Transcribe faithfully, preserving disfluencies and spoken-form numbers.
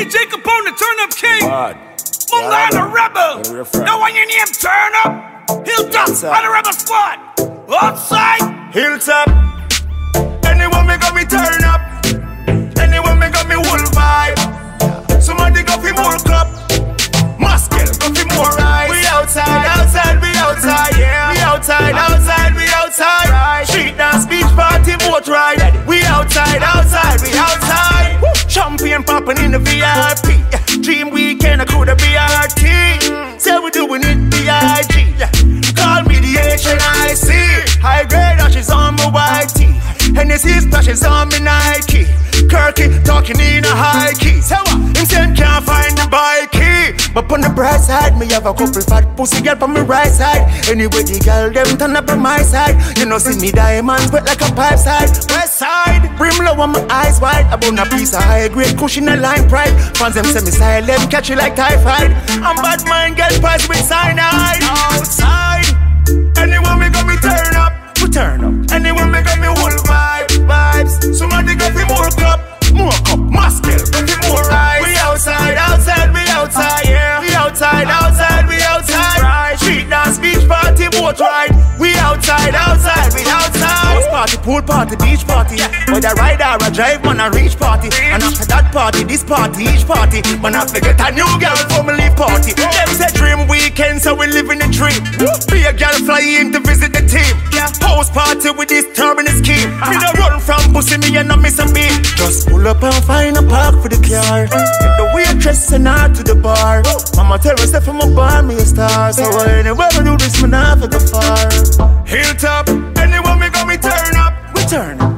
J Capone, the turn up king. God. Munga and the rebel. Now when your name turn up, Hilltop and the rebel squad. Outside. Hilltop. Anyone make me turn up. Anyone make me whole vibe. Somebody go for more club. Muscle go for more ride. We outside, outside, we outside, yeah. We outside, outside, we outside. Street dance, beach party, boat ride. We outside, outside, we outside. Champagne popping in the V I P. Dream weekend, I could have B R T. Say we doing it B I G. Call me the H N I C. High grade ashes on my white tee. Hennessy splashes on me Nike. Kirky talking in a high key. So what? Him saying can't find the bike key. But on the bright side, me have a couple fat pussy girl on my right side. Anyway, the girl them turn up on my side. You know see me diamonds wet like a pipe side. West side, brim low on my eyes wide. About a piece of high grade cushion and line pride. Fans them say me silent, catch you like typhoid. I'm bad mind, get price with cyanide. Outside, anyone make me turn up. We turn up. Anyone make me whole vibe, vibes. Somebody got me more cup, more cup, muscle, got me more rice. We outside, outside, we outside, yeah. We outside, outside, we outside. Right. Street dance, beach party, boat ride. We outside, outside, we outside. House party, pool party, beach party. But I ride or I drive, man, I reach party. And after that party, this party, each party. Man, I forget a new girl for me leave party. Them say dream weekend, so we living the dream. Be a girl flying to visit the team. House party with this turbine scheme. Me no run from pussy, me and I miss a beat. Just pull up and find a park for the car. Get the waitress and out to the bar. Mama tell me step from a bar, me a star. So anywhere we do this, me not for the far. Hilltop, anyone me got me turn up. We turn up.